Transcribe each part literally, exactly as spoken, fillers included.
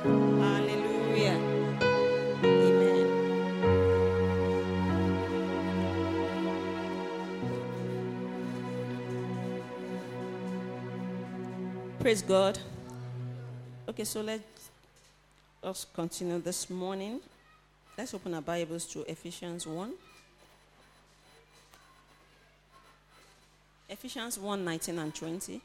Hallelujah. Amen. Praise God. Okay, so let's us continue this morning. Let's open our Bibles to Ephesians one. Ephesians one, nineteen and twenty.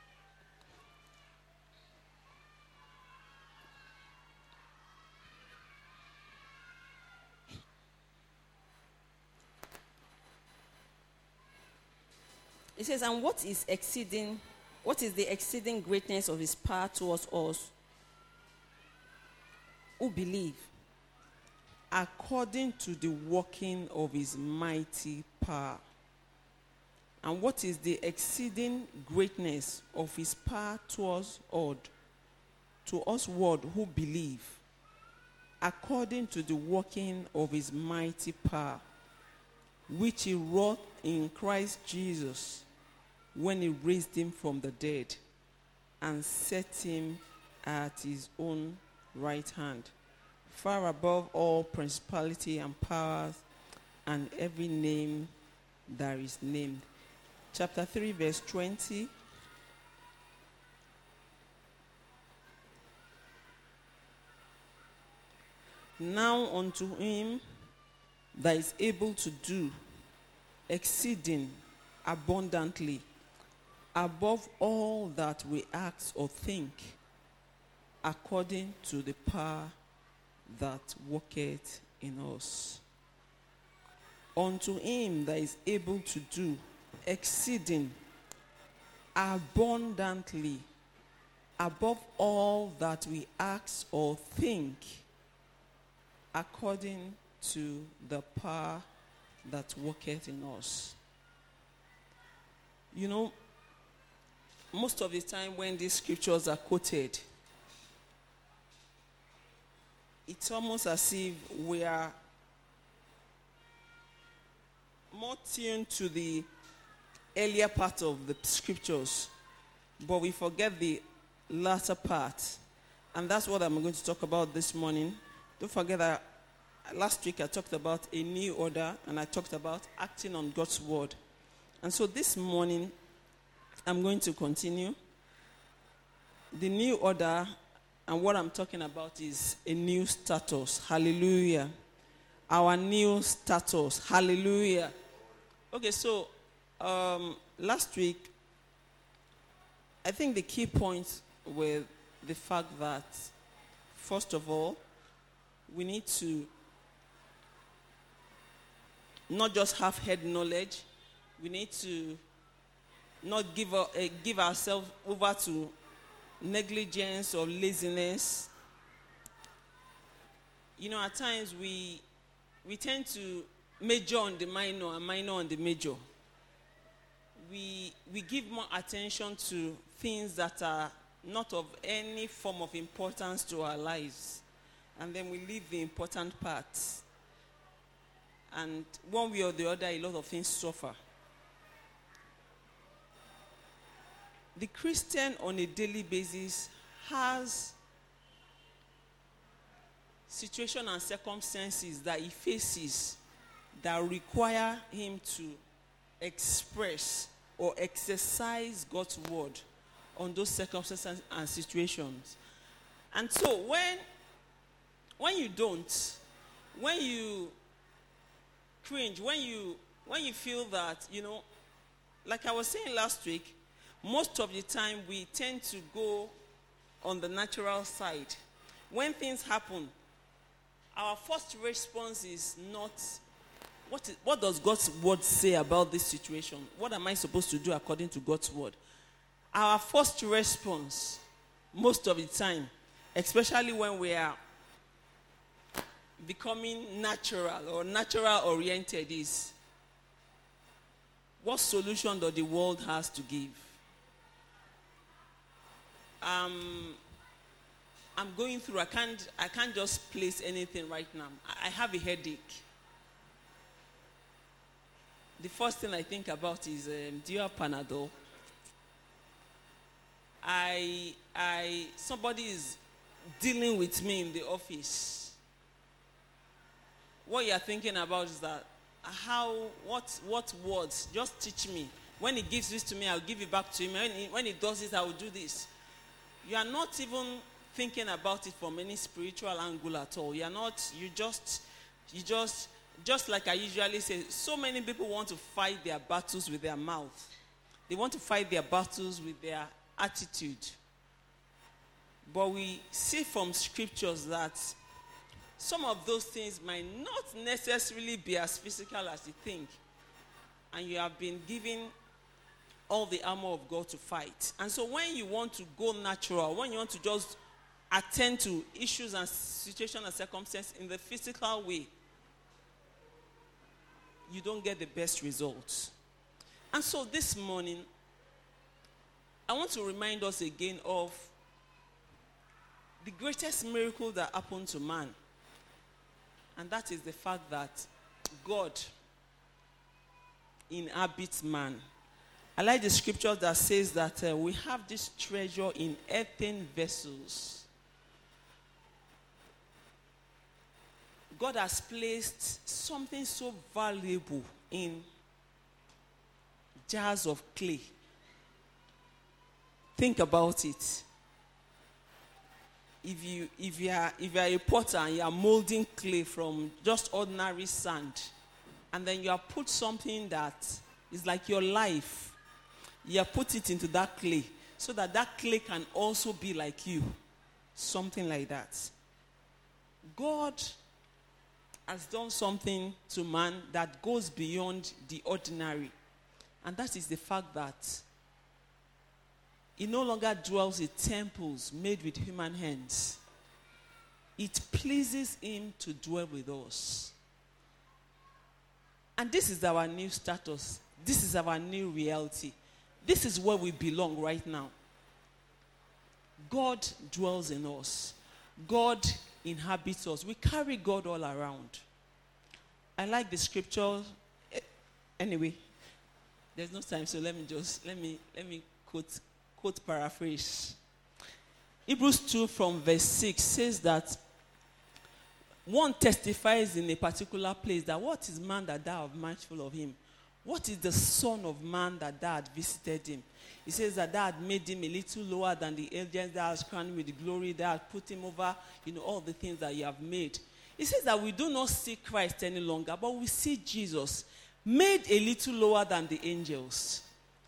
It says, and what is exceeding, what is the exceeding greatness of his power towards us who believe, according to the working of his mighty power? And what is the exceeding greatness of his power towards us, to us word who believe, according to the working of his mighty power, which he wrought in Christ Jesus, when he raised him from the dead and set him at his own right hand, far above all principality and powers and every name that is named. Chapter three, verse twenty. Now unto him that is able to do exceeding abundantly above all that we ask or think, according to the power that worketh in us. Unto him that is able to do exceeding abundantly above all that we ask or think, according to the power that worketh in us. You know, most of the time when these scriptures are quoted, it's almost as if we are more tuned to the earlier part of the scriptures, but we forget the latter part. And that's what I'm going to talk about this morning. Don't forget that last week I talked about a new order, and I talked about acting on God's word. And so this morning, I'm going to continue. The new order, and what I'm talking about is a new status. Hallelujah. Our new status. Hallelujah. Okay, so um, last week, I think the key points were the fact that, first of all, we need to not just have head knowledge. We need to not give, uh, give ourselves over to negligence or laziness. You know, at times we we tend to major on the minor and minor on the major. We we give more attention to things that are not of any form of importance to our lives, and then we leave the important parts. And one way or the other, a lot of things suffer. The Christian on a daily basis has situations and circumstances that he faces that require him to express or exercise God's word on those circumstances and situations. And so when, when you don't, when you cringe, when you when you feel that, you know, like I was saying last week, most of the time we tend to go on the natural side. When things happen, our first response is not, what, is, what does God's word say about this situation? What am I supposed to do according to God's word? Our first response, most of the time, especially when we are becoming natural or natural oriented, is what solution does the world has to give? Um, I'm going through, I can't, I can't just place anything right now. I, I have a headache. The first thing I think about is, um, do you have Panadol? I, I, somebody is dealing with me in the office, what you are thinking about is that how, what, what words, just teach me. When he gives this to me, I'll give it back to him. When he, when he does this, I will do this. You are not even thinking about it from any spiritual angle at all. You are not, you just, you just, just like I usually say, so many people want to fight their battles with their mouth. They want to fight their battles with their attitude. But we see from scriptures that some of those things might not necessarily be as physical as you think. And you have been given all the armor of God to fight. And so when you want to go natural, when you want to just attend to issues and situations and circumstances in the physical way, you don't get the best results. And so this morning, I want to remind us again of the greatest miracle that happened to man. And that is the fact that God inhabits man. I like the scripture that says that uh, we have this treasure in earthen vessels. God has placed something so valuable in jars of clay. Think about it. If you if you are if you are a potter and you are molding clay from just ordinary sand, and then you have put something that is like your life, you have put it into that clay so that that clay can also be like you, something like that. God has done something to man that goes beyond the ordinary, and that is the fact that he no longer dwells in temples made with human hands. It pleases him to dwell with us. And this is our new status. This is our new reality. This is where we belong right now. God dwells in us. God inhabits us. We carry God all around. I like the scripture. Anyway, there's no time, so let me just, let me, let me quote Quote paraphrase. Hebrews two from verse six says that one testifies in a particular place that what is man that thou art mindful of him? What is the son of man that thou art visited him? He says that thou art made him a little lower than the angels, thou hast crowned him with glory, thou hast put him over, you know, all the things that you have made. He says that we do not see Christ any longer, but we see Jesus made a little lower than the angels,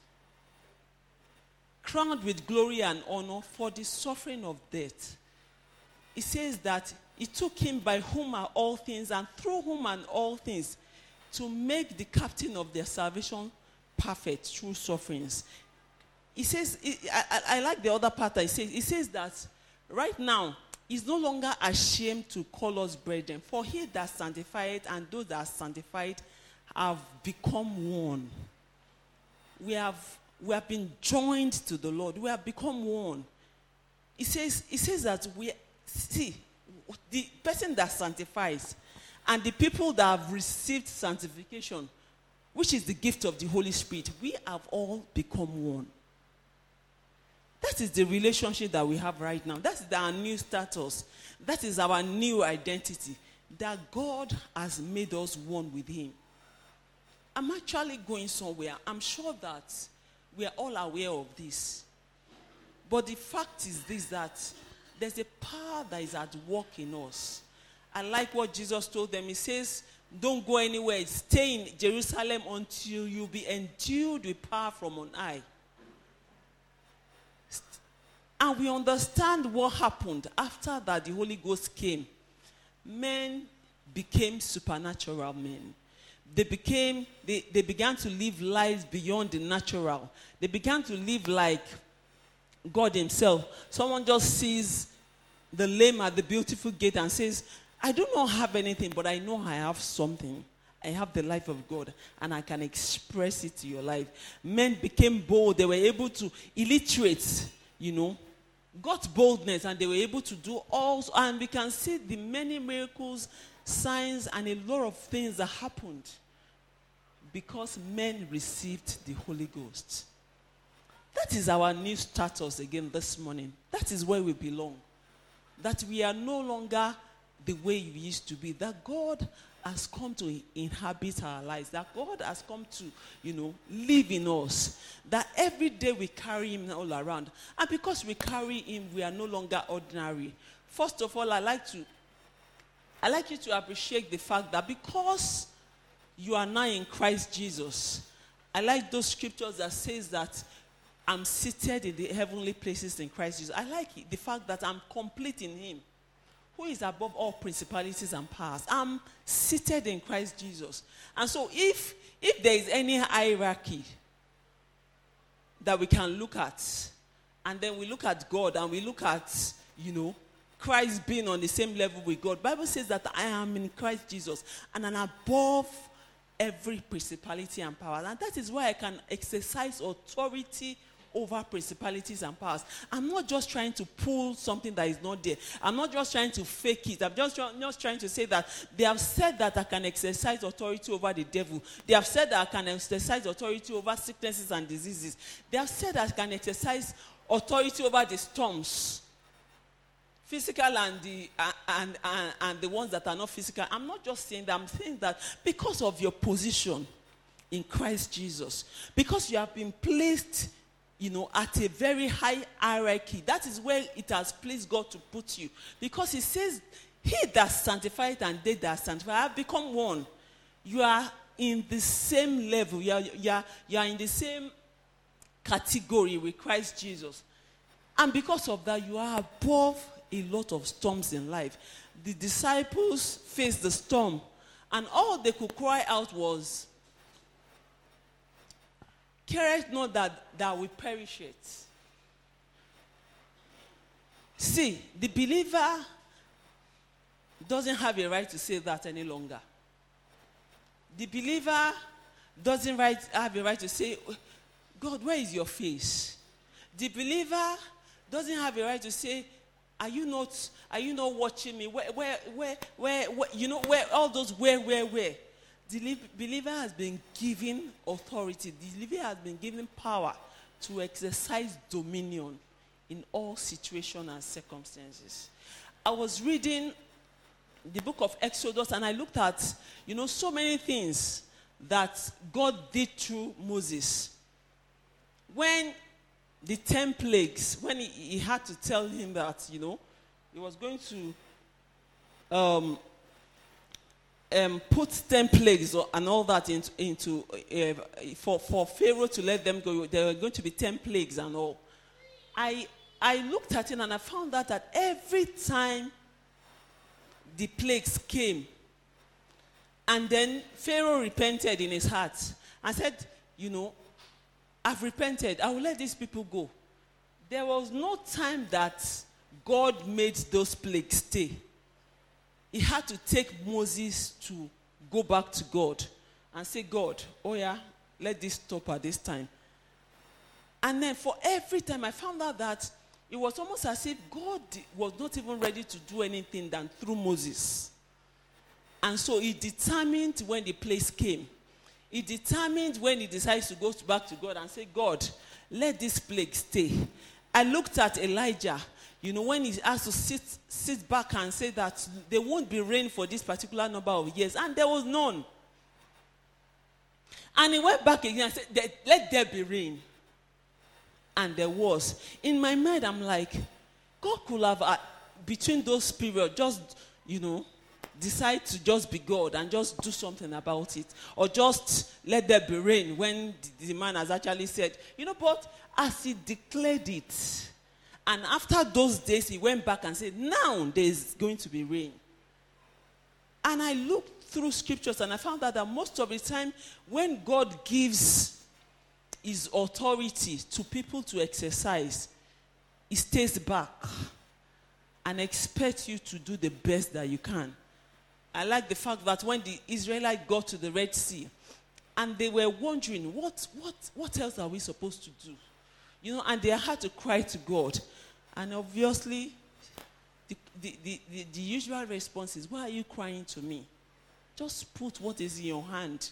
crowned with glory and honor for the suffering of death. He says that he took him by whom are all things and through whom are all things to make the captain of their salvation perfect through sufferings. He says, I, I, I like the other part that he says. He says that right now, he's no longer ashamed to call us brethren. For he that sanctified and those that are sanctified have become one. We have We have been joined to the Lord. We have become one. He says, he says that we, see, the person that sanctifies and the people that have received sanctification, which is the gift of the Holy Spirit, we have all become one. That is the relationship that we have right now. That is our new status. That is our new identity. That God has made us one with him. I'm actually going somewhere. I'm sure that we are all aware of this. But the fact is this, that there's a power that is at work in us. I like what Jesus told them. He says, don't go anywhere. Stay in Jerusalem until you be endued with power from on high. And we understand what happened after that the Holy Ghost came. Men became supernatural men. They became, they, they began to live lives beyond the natural. They began to live like God himself. Someone just sees the lame at the beautiful gate and says, I do not have anything, but I know I have something. I have the life of God, and I can express it to your life. Men became bold. They were able to, illiterate, you know, got boldness, and they were able to do all. And we can see the many miracles, signs, and a lot of things that happened because men received the Holy Ghost. That is our new status again this morning. That is where we belong. that we are no longer the way we used to be, that God has come to inhabit our lives, that God has come to, you know, live in us, that every day we carry him all around. And because we carry him, we are no longer ordinary. First of all, I like to, I like you to appreciate the fact that because you are now in Christ Jesus, I like those scriptures that says that I'm seated in the heavenly places in Christ Jesus. I like it, the fact that I'm complete in him, who is above all principalities and powers. I'm seated in Christ Jesus. And so if, if there is any hierarchy that we can look at, and then we look at God and we look at, you know, Christ being on the same level with God, the Bible says that I am in Christ Jesus and I'm above every principality and power. And that is why I can exercise authority over principalities and powers. I'm not just trying to pull something that is not there. I'm not just trying to fake it. I'm just, just trying to say that they have said that I can exercise authority over the devil. They have said that I can exercise authority over sicknesses and diseases. They have said that I can exercise authority over the storms, physical and the and, and and the ones that are not physical. I'm not just saying that. I'm saying that because of your position in Christ Jesus, because you have been placed, you know, at a very high hierarchy. That is where it has pleased God to put you. Because he says, he that sanctified and they that sanctify have become one. You are in the same level. You are, you are, you are in the same category with Christ Jesus. And because of that, you are above a lot of storms in life. The disciples faced the storm, and all they could cry out was, careth not that, that we perish it. See, the believer doesn't have a right to say that any longer. The believer doesn't right, have a right to say, God, where is your face? The believer doesn't have a right to say, are you not, are you not watching me? Where, where, where, where, where you know, where, all those where, where, where. The believer has been given authority. The believer has been given power to exercise dominion in all situations and circumstances. I was reading the book of Exodus and I looked at, you know, so many things that God did through Moses. When the ten plagues, when he, he had to tell him that, you know, he was going to um, um, put ten plagues and all that into, into uh, for, for Pharaoh to let them go. There were going to be ten plagues and all. I, I looked at it and I found out that every time the plagues came, and then Pharaoh repented in his heart and said, you know, I've repented. I will let these people go. There was no time that God made those plagues stay. He had to take Moses to go back to God and say, God, oh yeah, let this stop at this time. And then for every time I found out that it was almost as if God was not even ready to do anything than through Moses. And so he determined when the plagues came. He determined when he decides to go back to God and say, God, let this plague stay. I looked at Elijah, you know, when he has to sit, sit back and say that there won't be rain for this particular number of years. And there was none. And he went back again and said, let there be rain. And there was. In my mind, I'm like, God could have, uh, between those periods, just, you know, decide to just be God and just do something about it. Or just let there be rain when the, the man has actually said, you know, but as he declared it, and after those days he went back and said, now there's going to be rain. And I looked through scriptures and I found out that most of the time when God gives his authority to people to exercise, he stays back and expects you to do the best that you can. I like the fact that when the Israelites got to the Red Sea, and they were wondering, what, what, what else are we supposed to do? You know, and they had to cry to God. And obviously, the, the, the, the, the usual response is, why are you crying to me? Just put what is in your hand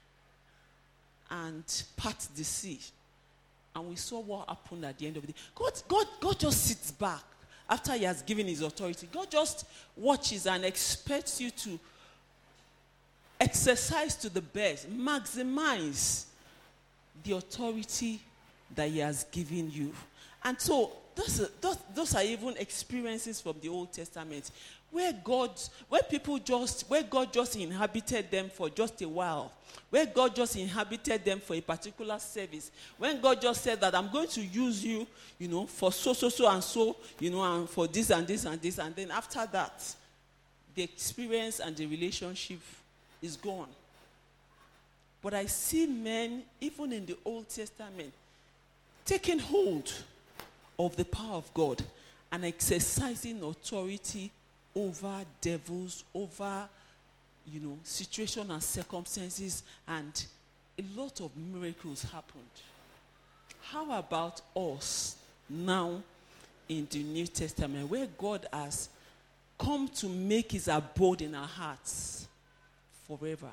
and part the sea. And we saw what happened at the end of the day. God, God, God just sits back after he has given his authority, God just watches and expects you to exercise to the best, maximize the authority that he has given you. And so those, those, those are even experiences from the Old Testament where God, where people just, where God just inhabited them for just a while, where God just inhabited them for a particular service, when God just said that I'm going to use you, you know, for so, so, so, and so, you know, and for this and this and this, and then after that, the experience and the relationship is gone. But I see men, even in the Old Testament, taking hold of the power of God and exercising authority over devils, over, you know, situation and circumstances, and a lot of miracles happened. How about us now in the New Testament, where God has come to make his abode in our hearts forever?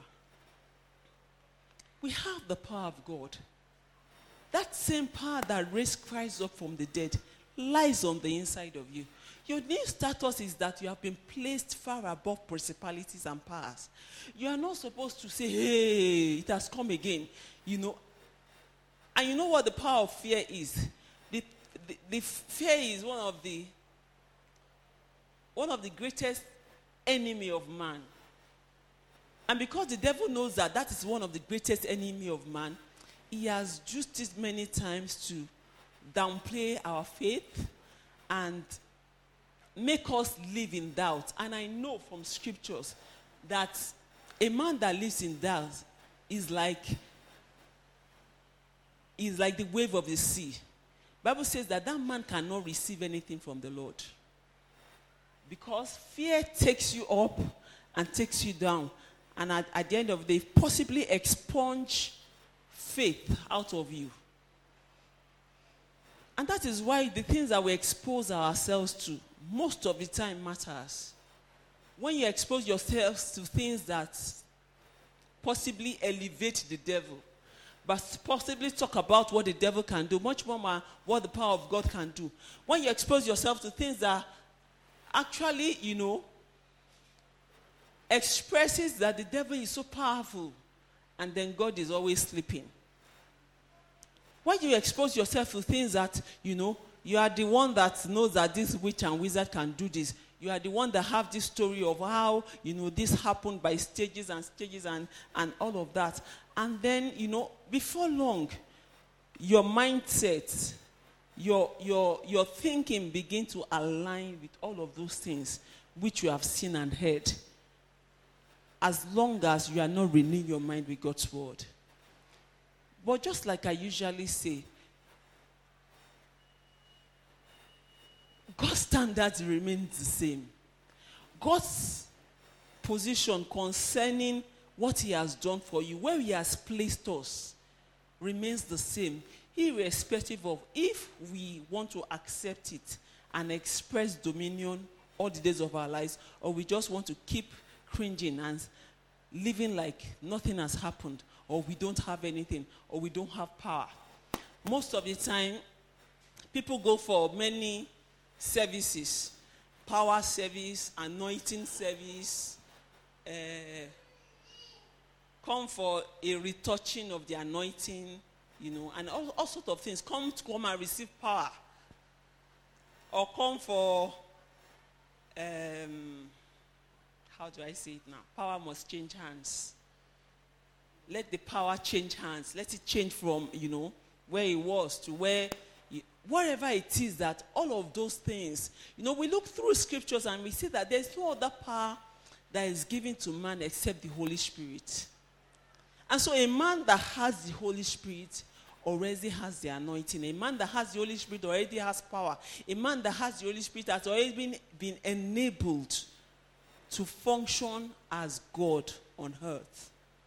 We have the power of God. That same power that raised Christ up from the dead lies on the inside of you. Your new status is that you have been placed far above principalities and powers. You are not supposed to say, hey, it has come again. You know, and you know what the power of fear is? The, the, the fear is one of the one of the greatest enemy of man. And because the devil knows that that is one of the greatest enemy of man, he has used it many times to downplay our faith and make us live in doubt. And I know from scriptures that a man that lives in doubt is like is like the wave of the sea. Bible says that that man cannot receive anything from the Lord, because fear takes you up and takes you down, and at, at the end of the day possibly expunge faith out of you. And that is why the things that we expose ourselves to most of the time matters. When you expose yourselves to things that possibly elevate the devil, but possibly talk about what the devil can do, much more what the power of God can do. When you expose yourself to things that actually, you know, expresses that the devil is so powerful, and then God is always sleeping. When you expose yourself to things that, you know, you are the one that knows that this witch and wizard can do this. You are the one that have this story of how, you know, this happened by stages and stages and, and all of that. And then, you know, before long, your mindset, your, your, your thinking begin to align with all of those things which you have seen and heard, as long as you are not renewing your mind with God's word. But just like I usually say, God's standards remain the same. God's position concerning what he has done for you, where he has placed us, remains the same, irrespective of if we want to accept it and express dominion all the days of our lives, or we just want to keep cringing and living like nothing has happened, or we don't have anything, or we don't have power. Most of the time, people go for many services: power service, anointing service, uh, come for a retouching of the anointing, you know, and all, all sorts of things. Come to come and receive power, or come for, um, how do I say it now? Power must change hands. Let the power change hands. Let it change from, you know, where it was to where. Whatever it is, that all of those things, you know, we look through scriptures and we see that there's no other power that is given to man except the Holy Spirit. And so a man that has the Holy Spirit already has the anointing. A man that has the Holy Spirit already has power. A man that has the Holy Spirit has already been, been enabled to function as God on earth.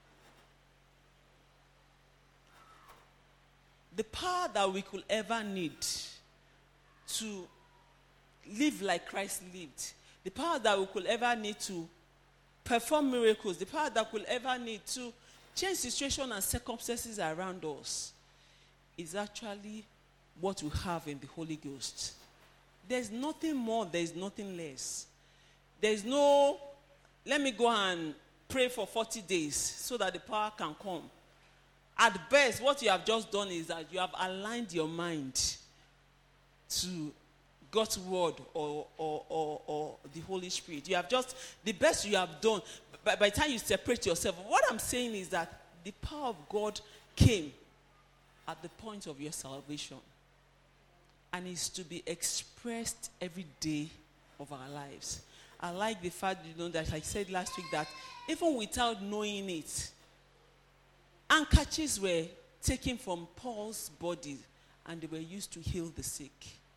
The power that we could ever need to live like Christ lived, the power that we could ever need to perform miracles, the power that we could ever need to change situations and circumstances around us, is actually what we have in the Holy Ghost. There's nothing more, there's nothing less. There's no, let me go and pray for forty days so that the power can come. At best, what you have just done is that you have aligned your mind to God's word or, or, or, or the Holy Spirit. You have just, the best you have done, by, by the time you separate yourself, what I'm saying is that the power of God came at the point of your salvation. And is to be expressed every day of our lives. I like the fact, you know, that I said last week that even without knowing it, handkerchiefs were taken from Paul's body and they were used to heal the sick.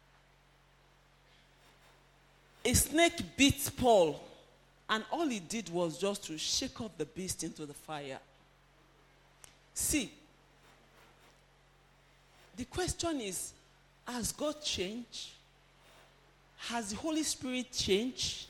A snake bit Paul, and all he did was just to shake off the beast into the fire. See, the question is, has God changed? Has the Holy Spirit changed?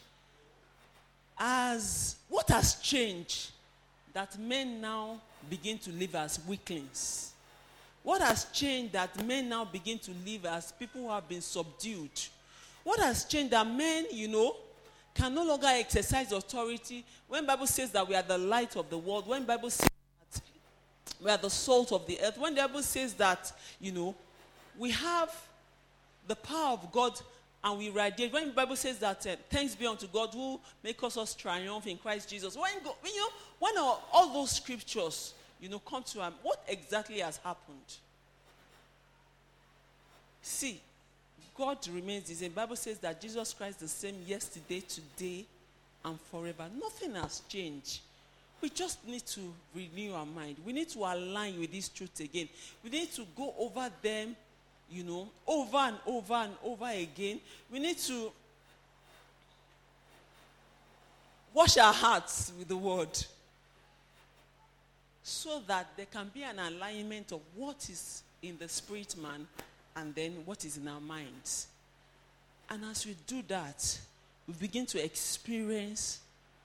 Has, what has changed that men now begin to live as weaklings? What has changed that men now begin to live as people who have been subdued? What has changed that men, you know, can no longer exercise authority? When the Bible says that we are the light of the world, when the Bible says that we are the salt of the earth, when the Bible says that, you know, we have the power of God and we radiate. When the Bible says that uh, thanks be unto God who makes us triumph in Christ Jesus. When, go, when, you know, when all, all those scriptures, you know, come to um, what exactly has happened? See, God remains the same. The Bible says that Jesus Christ is the same yesterday, today, and forever. Nothing has changed. We just need to renew our mind. We need to align with this truth again. We need to go over them, you know, over and over and over again. We need to wash our hearts with the word so that there can be an alignment of what is in the spirit man and then what is in our minds. And as we do that, we begin to experience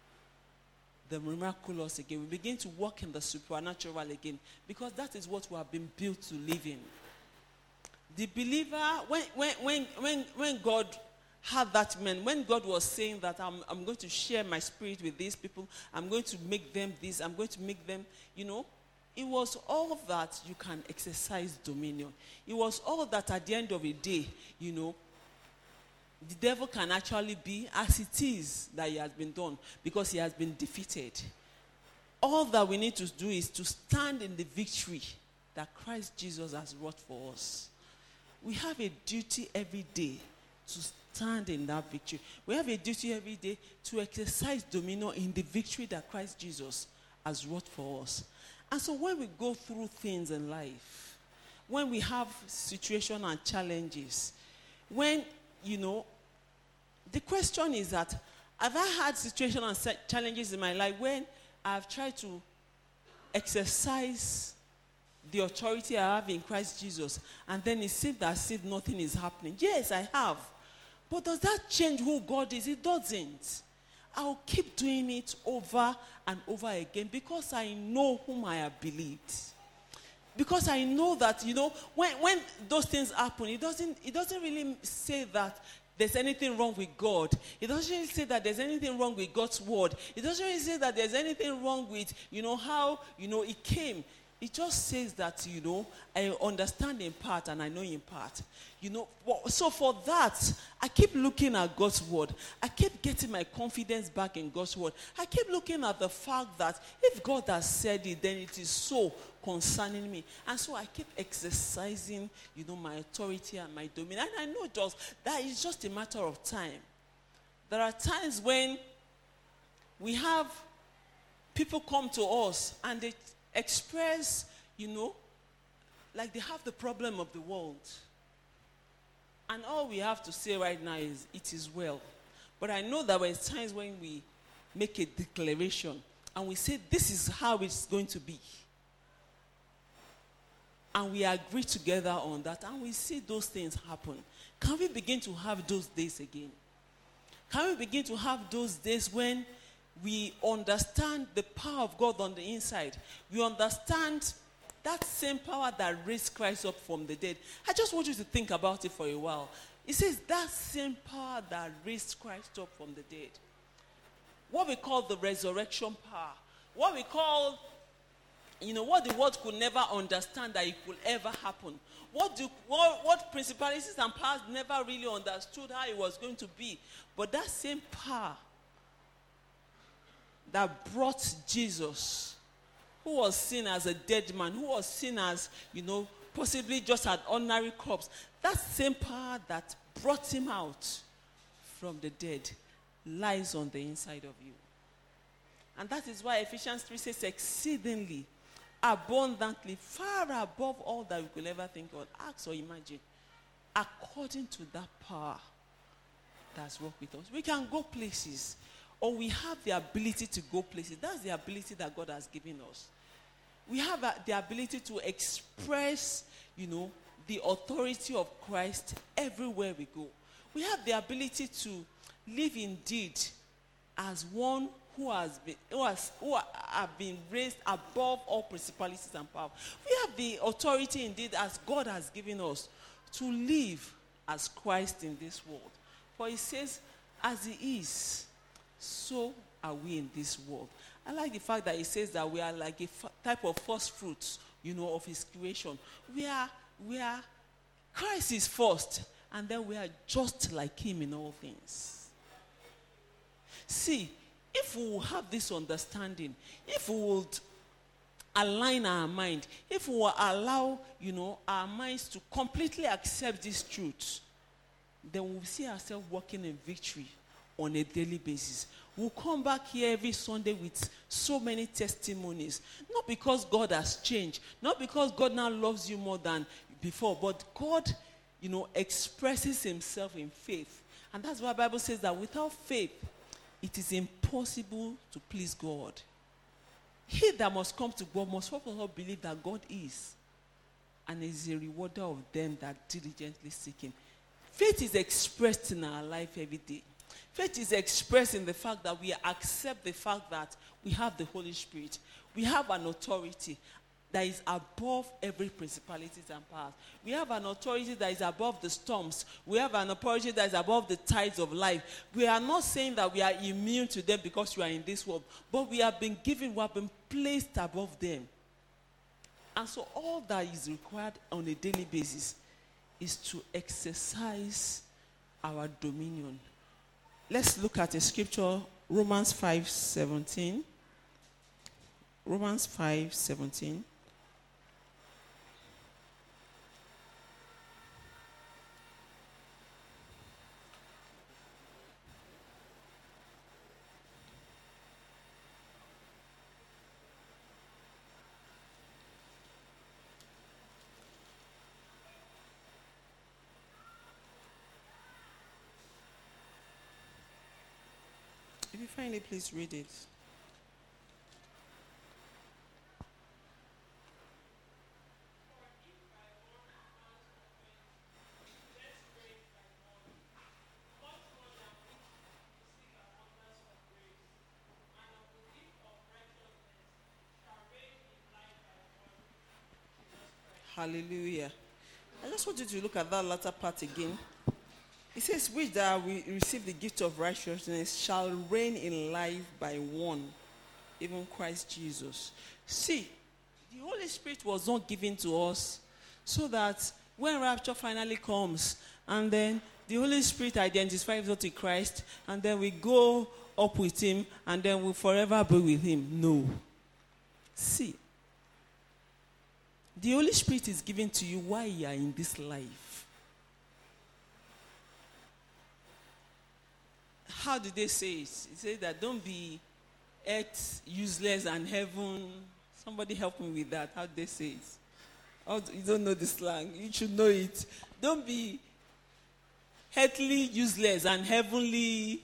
the miraculous again. We begin to walk in the supernatural again, because that is what we have been built to live in. The believer, when when when when, when God had that man, when God was saying that I'm, I'm going to share my spirit with these people, I'm going to make them this, I'm going to make them, you know, it was all that you can exercise dominion. It was all that at the end of the day, you know, the devil can actually be as it is that he has been done, because he has been defeated. All that we need to do is to stand in the victory that Christ Jesus has wrought for us. We have a duty every day to stand in that victory. We have a duty every day to exercise dominion in the victory that Christ Jesus has wrought for us. And so when we go through things in life, when we have situations and challenges, when, you know, the question is that, have I had situations and challenges in my life when I've tried to exercise the authority I have in Christ Jesus, and then it seems as if nothing is happening? Yes, I have. But does that change who God is? It doesn't. I'll keep doing it over and over again because I know whom I have believed. Because I know that, you know, when, when those things happen, it doesn't, it doesn't really say that there's anything wrong with God. It doesn't really say that there's anything wrong with God's word. It doesn't really say that there's anything wrong with, you know, how, you know, it came. It just says that, you know, I understand in part and I know in part. You know, so for that, I keep looking at God's word. I keep getting my confidence back in God's word. I keep looking at the fact that if God has said it, then it is so concerning me. And so I keep exercising, you know, my authority and my dominion. And I know just that it's just a matter of time. There are times when we have people come to us and they express, you know, like they have the problem of the world. And all we have to say right now is, it is well. But I know that there are times when we make a declaration and we say, this is how it's going to be. And we agree together on that, and we see those things happen. Can we begin to have those days again? Can we begin to have those days when we understand the power of God on the inside? We understand that same power that raised Christ up from the dead. I just want you to think about it for a while. It says that same power that raised Christ up from the dead. What we call the resurrection power. What we call, you know, what the world could never understand that it could ever happen. What, do, what, what principalities and powers never really understood how it was going to be. But that same power that brought Jesus, who was seen as a dead man, who was seen as, you know, possibly just an ordinary corpse, that same power that brought him out from the dead lies on the inside of you. And that is why Ephesians three says exceedingly, abundantly, far above all that we could ever think of, ask or imagine, according to that power that's worked with us. We can go places, or we have the ability to go places. That's the ability that God has given us. We have uh, the ability to express, you know, the authority of Christ everywhere we go. We have the ability to live indeed as one who has been who has who have been raised above all principalities and power. We have the authority indeed as God has given us to live as Christ in this world. For he says, as he is, so are we in this world. I like the fact that he says that we are like a f- type of first fruits, you know, of his creation. We are, we are, Christ is first, and then we are just like him in all things. See, if we will have this understanding, if we would align our mind, if we will allow, you know, our minds to completely accept this truth, then we'll see ourselves walking in victory on a daily basis. We'll come back here every Sunday with so many testimonies. Not because God has changed, not because God now loves you more than before, but God, you know, expresses himself in faith. And that's why the Bible says that without faith, it is impossible to please God. He that must come to God must first of all believe that God is, and is a rewarder of them that diligently seek him. Faith is expressed in our life every day. Faith is expressed in the fact that we accept the fact that we have the Holy Spirit. We have an authority that is above every principalities and powers. We have an authority that is above the storms. We have an authority that is above the tides of life. We are not saying that we are immune to them because we are in this world, but we have been given, we have been placed above them. And so all that is required on a daily basis is to exercise our dominion. Let's look at a scripture, Romans five seventeen. Romans five seventeen. If you find it, please read it. Hallelujah. I just want you to look at that latter part again. It says, which that we receive the gift of righteousness shall reign in life by one, even Christ Jesus. See, the Holy Spirit was not given to us so that when rapture finally comes, and then the Holy Spirit identifies us to Christ, and then we go up with him, and then we'll forever be with him. No. See, the Holy Spirit is given to you while you are in this life. How did they say it? It said that don't be earth useless and heaven. Somebody help me with that. How did they say it? Oh, you don't know the slang. You should know it. Don't be earthly useless and heavenly.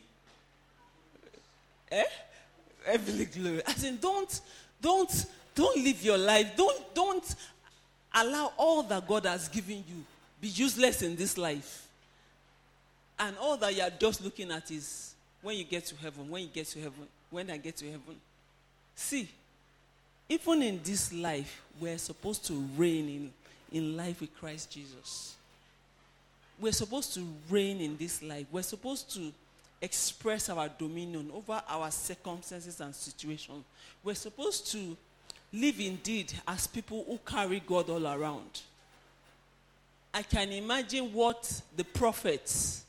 Eh? Heavenly glory. As in, don't, don't, don't live your life. Don't, don't allow all that God has given you be useless in this life. And all that you are just looking at is when you get to heaven, when you get to heaven, when I get to heaven. See, even in this life, we're supposed to reign in, in life with Christ Jesus. we're supposed to reign in this life. We're supposed to express our dominion over our circumstances and situations. We're supposed to live indeed as people who carry God all around. I can imagine what the prophets,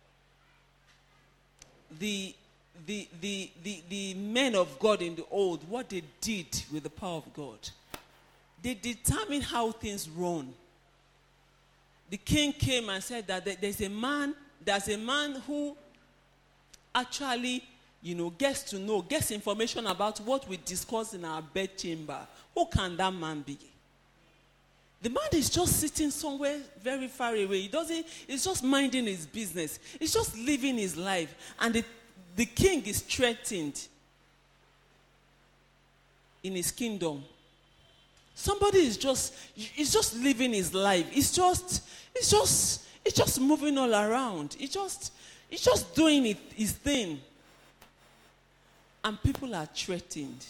the, the, the, the, the men of God in the old, what they did with the power of God. They determined how things run. The king came and said that there's a man, there's a man who actually, you know, gets to know, gets information about what we discuss in our bedchamber. Who can that man be? The man is just sitting somewhere very far away. He doesn't, he's just minding his business. He's just living his life. And the, the king is threatened in his kingdom. Somebody is just, he's just living his life. It's just, it's just, it's just moving all around. It's just, it's just doing it, his thing. And people are threatened.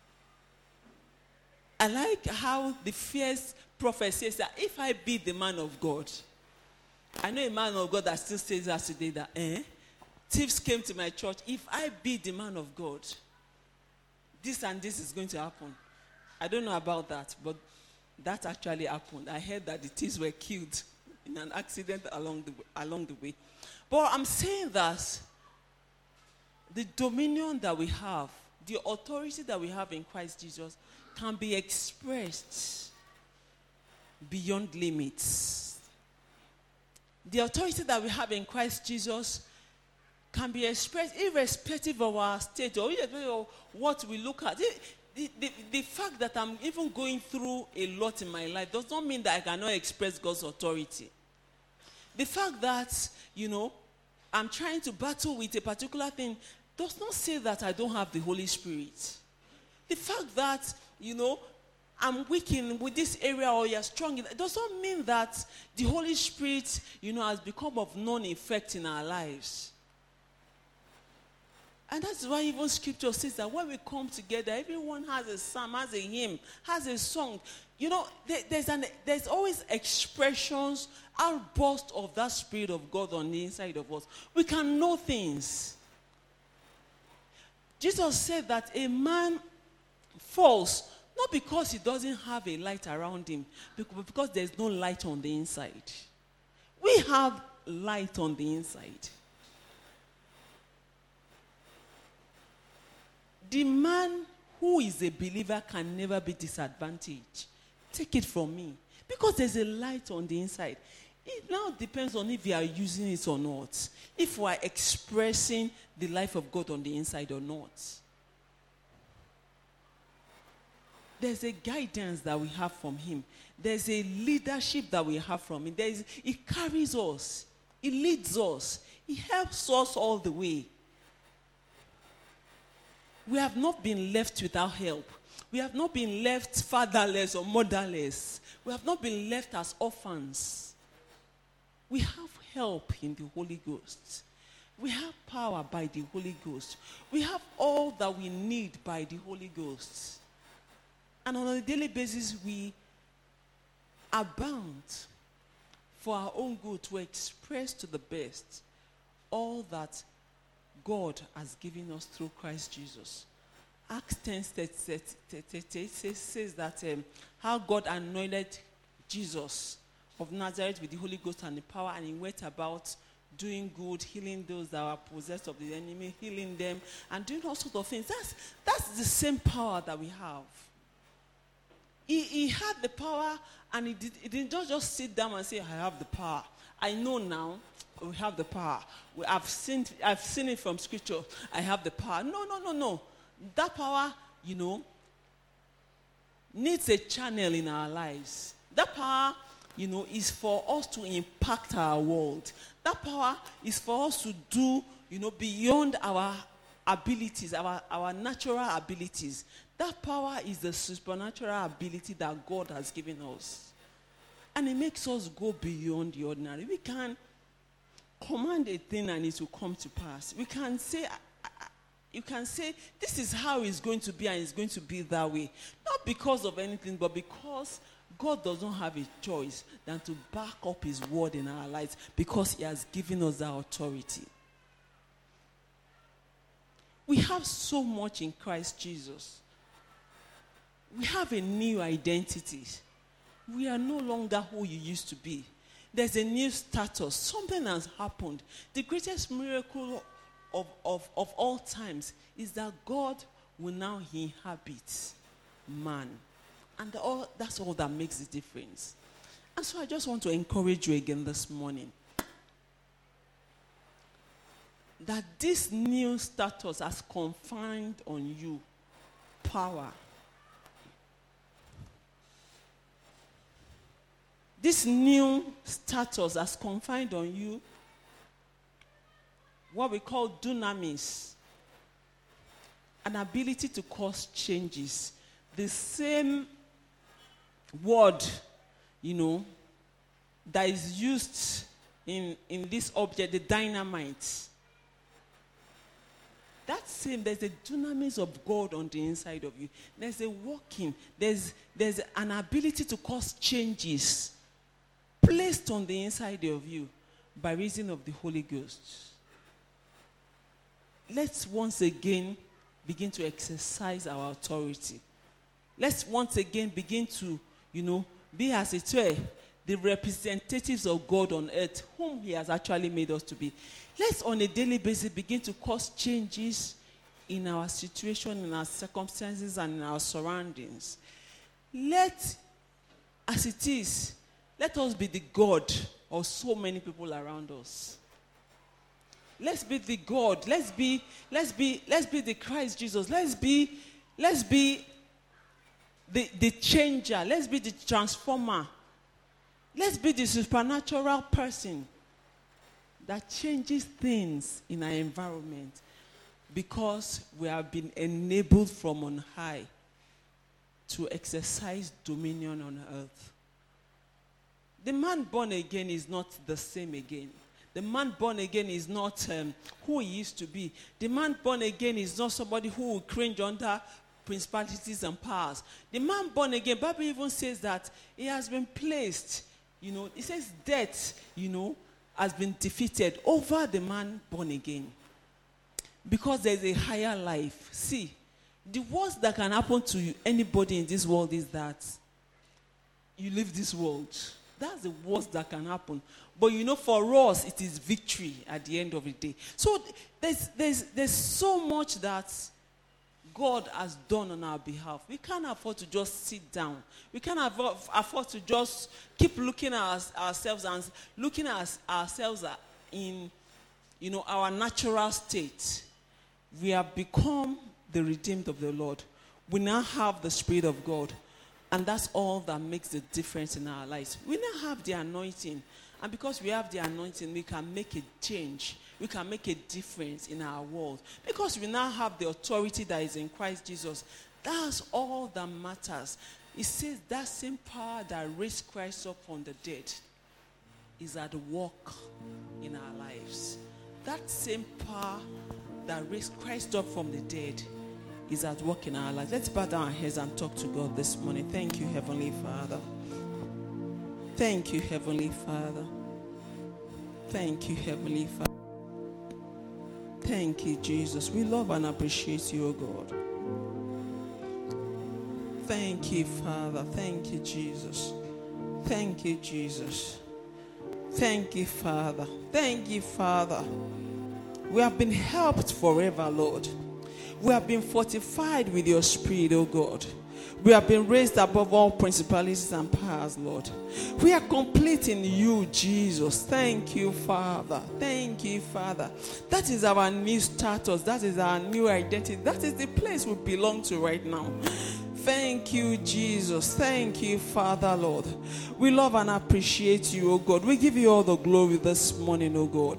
I like how the fierce prophet says that if I be the man of God, I know a man of God that still says that today that, eh, thieves came to my church. If I be the man of God, this and this is going to happen. I don't know about that, but that actually happened. I heard that the thieves were killed in an accident along the, along the way. But I'm saying that the dominion that we have, the authority that we have in Christ Jesus can be expressed beyond limits. The authority that we have in Christ Jesus can be expressed irrespective of our state or irrespective of what we look at. The, the, the, the fact that I'm even going through a lot in my life does not mean that I cannot express God's authority. The fact that, you know, I'm trying to battle with a particular thing does not say that I don't have the Holy Spirit. The fact that, you know, I'm weak in with this area or you're strong, it does not mean that the Holy Spirit, you know, has become of none effect in our lives. And that's why even scripture says that when we come together, everyone has a psalm, has a hymn, has a song. You know, there, there's, an, there's always expressions, outbursts of that Spirit of God on the inside of us. We can know things. Jesus said that a man falls not because he doesn't have a light around him, but because there's no light on the inside. We have light on the inside. The man who is a believer can never be disadvantaged. Take it from me. Because there's a light on the inside. It now depends on if you are using it or not. If we are expressing the life of God on the inside or not. There's a guidance that we have from him. There's a leadership that we have from him. There's, it carries us. It leads us. It helps us all the way. We have not been left without help. We have not been left fatherless or motherless. We have not been left as orphans. We have help in the Holy Ghost. We have power by the Holy Ghost. We have all that we need by the Holy Ghost. And on a daily basis, we are bound for our own good to express to the best all that God has given us through Christ Jesus. Acts ten says that um, how God anointed Jesus of Nazareth with the Holy Ghost and the power, and he went about doing good, healing those that were possessed of the enemy, healing them, and doing all sorts of things. That's, that's the same power that we have. He, he had the power, and he, did, he didn't just sit down and say, I have the power. I know now we have the power. We, I've seen, I've seen it from scripture. I have the power. No, no, no, no. That power, you know, needs a channel in our lives. That power, you know, is for us to impact our world. That power is for us to do, you know, beyond our abilities, our, our natural abilities. That power is the supernatural ability that God has given us. And it makes us go beyond the ordinary. We can command a thing and it will come to pass. We can say, you can say, this is how it's going to be and it's going to be that way. Not because of anything, but because God does not have a choice than to back up his word in our lives because he has given us that authority. We have so much in Christ Jesus. We have a new identity. We are no longer who you used to be. There's a new status. Something has happened. The greatest miracle of, of, of all times is that God will now inhabit man. And all, that's all that makes the difference. And so I just want to encourage you again this morning that this new status has confined on you power. This new status has confined on you what we call dunamis, an ability to cause changes. The same word, you know, that is used in, in this object, the dynamite. That same, there's a dunamis of God on the inside of you. There's a working, there's, there's an ability to cause changes placed on the inside of you by reason of the Holy Ghost. Let's once again begin to exercise our authority. Let's once again begin to, you know, be as it were, the representatives of God on earth, whom he has actually made us to be. Let's on a daily basis begin to cause changes in our situation, in our circumstances, and in our surroundings. Let, as it is, let us be the God of so many people around us. Let's be the God. Let's be, let's be, let's be the Christ Jesus. Let's be, let's be the, the changer. Let's be the transformer. Let's be the supernatural person that changes things in our environment because we have been enabled from on high to exercise dominion on earth. The man born again is not the same again. The man born again is not um, who he used to be. The man born again is not somebody who will cringe under principalities and powers. The man born again, Bible even says that he has been placed, you know, it says death, you know, has been defeated over the man born again. Because there's a higher life. See, the worst that can happen to you, anybody in this world is that you leave this world. That's the worst that can happen. But you know, for us, it is victory at the end of the day. So there's, there's, there's so much that God has done on our behalf. We can't afford to just sit down. We can't afford, afford to just keep looking at us, ourselves and looking at ourselves in, you know, our natural state. We have become the redeemed of the Lord. We now have the Spirit of God. And that's all that makes the difference in our lives. We now have the anointing. And because we have the anointing, we can make a change. We can make a difference in our world. Because we now have the authority that is in Christ Jesus. That's all that matters. It says that same power that raised Christ up from the dead is at work in our lives. That same power that raised Christ up from the dead is at work in our lives. Let's bow down our heads and talk to God this morning. Thank you, Heavenly Father. Thank you, Heavenly Father. Thank you, Heavenly Father. Thank you, Jesus. We love and appreciate you, O God. Thank you, Father. Thank you, Jesus. Thank you, Jesus. Thank you, Father. Thank you, Father. We have been helped forever, Lord. We have been fortified with your Spirit, O God. We have been raised above all principalities and powers, Lord. We are complete in you, Jesus. Thank you, Father. Thank you, Father. That is our new status. That is our new identity. That is the place we belong to right now. Thank you, Jesus. Thank you, Father, Lord. We love and appreciate you, O God. We give you all the glory this morning, O God.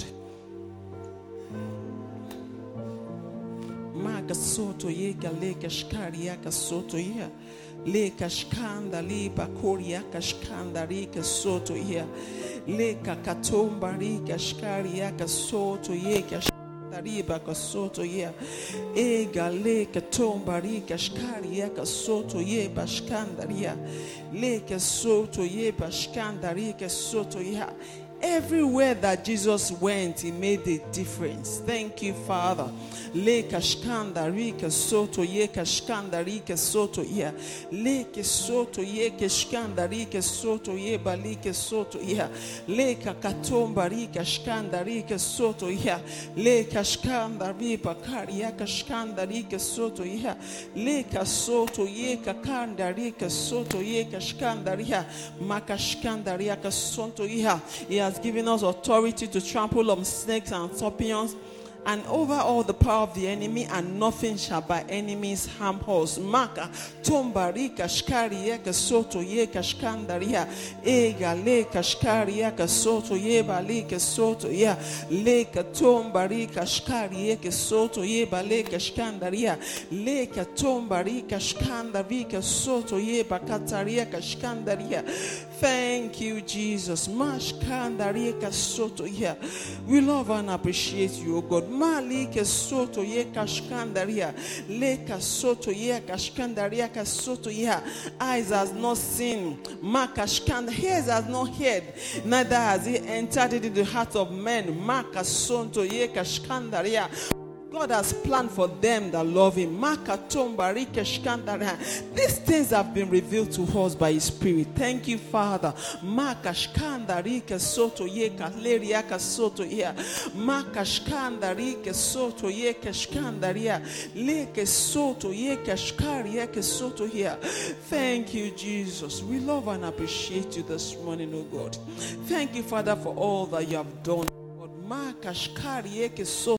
Soto yeka leka shkari yaka soto ya leka shkanda liba kori yaka shkanda rika soto ya leka katomba rika shkari yaka soto yeka shkanda kashkandariba kasoto ye. Egale katombari kashkari ya kasoto ye bashkandaria. Le kasoto ye bashkandari kasoto ya. Everywhere that Jesus went, he made a difference. Thank you, Father. Le kashkanda rika soto ye kashkanda rika soto ye. Le ke soto ye kashkanda rika soto ye balike soto ye. Le kakatomba rika shkanda rika soto ye. Le kashkanda riba kari ya kashkanda rika soto ye. Le kasoto ye kakanda rika soto ye kashkanda ria. Makashkanda ria kasoto ye. He has given us authority to trample on snakes and scorpions and over all the power of the enemy, and nothing shall by enemies harm us. Maka tombari kashkari yeka soto ye kashkandaria ega le kashkari yeka soto ye bali ke soto ya le katombari kashkari yeka soto ye bali kashkandaria le katombari kashkandari ke soto ye bakataria kashkandaria. Thank you, Jesus. Mashkandaria ke soto ya. We love and appreciate you, O God. Malike soto ye kashkandaria leka soto ye kashkandaria ka soto ya. Eyes has not seen, makashkand ears has not heard, neither has he entered into the heart of men. Makasonto ye kashkandaria. God has planned for them that love him. These things have been revealed to us by his Spirit. Thank you, Father. Makashkandarika soto ye kaleriaka soto ya. Makashkandarika soto ye kashkandaria. Leke soto ye kashkaria ke soto ya. Thank you, Jesus. We love and appreciate you this morning, oh God. Thank you, Father, for all that you have done. Makashkaria ke soto